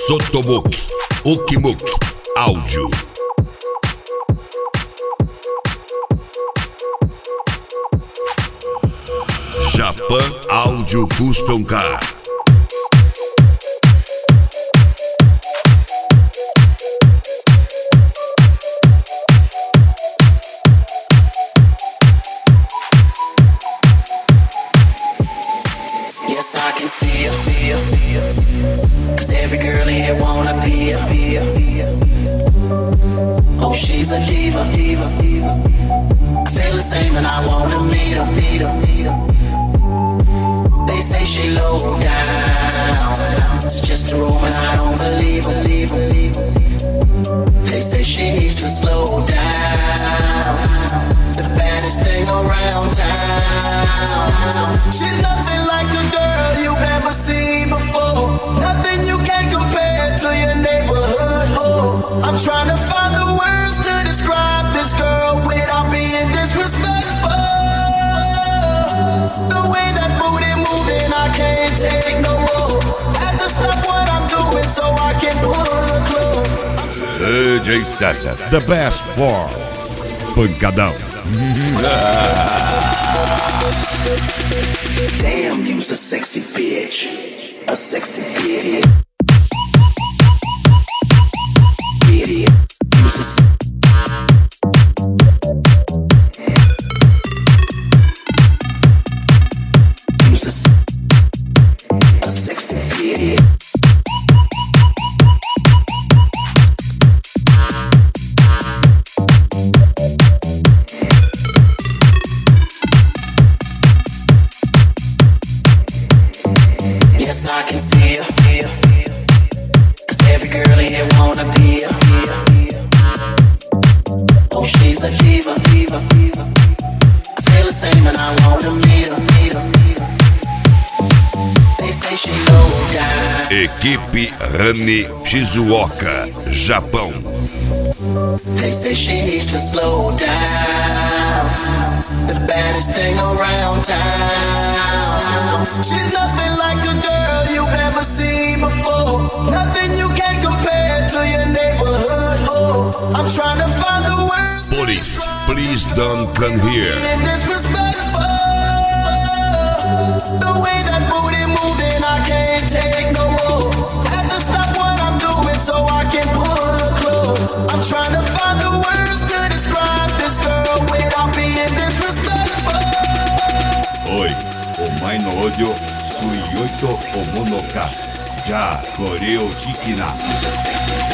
Sotomoki, Okimoki, áudio. Japan Audio Custom Car. Yes, I can see ya. Cause every girl in here wanna be ya. Oh, she's a diva. I feel the same and I wanna meet her. They say she low down. It's just a room and I don't believe her. They say she needs to slow down. The baddest thing around town. She's nothing like the girl you've ever seen before. Nothing you can compare to your neighborhood hoe. I'm trying to find the words to describe this girl without being disrespectful. The way that booty moving, I can't take no more. Had to stop what I'm doing so I can pull her close. DJ César, the best for pancadão. Damn, you's a sexy bitch. A sexy bitch. Yes, I can see ya. Cause every girl in here wanna be ya. Oh, she's a diva. I feel the same and I wanna meet her. They say she low down. Equipe Rani Shizuoka, Japão. They say she needs to slow down. The baddest thing around town. She's nothing like a girl you've ever seen before. Nothing you can compare to your neighborhood hoe. I'm trying to find the words. Police, please don't come here. Being disrespectful. The way that booty moving, I can't take no more. Had to stop what I'm doing so I can pull her close. I'm trying to find the words to describe this girl without being disrespectful. Oi, omae no odio suioi to omono ka. Ja koreo hikina.